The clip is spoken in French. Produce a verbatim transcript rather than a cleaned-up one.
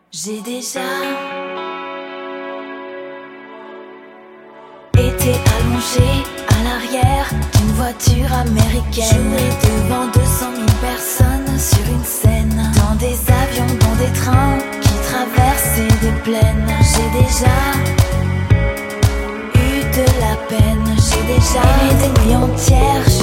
J'ai déjà été allongé à l'arrière d'une voiture américaine, joué devant deux cent mille personnes sur une scène, dans des avions, dans des trains qui traversaient des plaines. J'ai déjà eu de la peine, j'ai déjà aimé des nuits entières.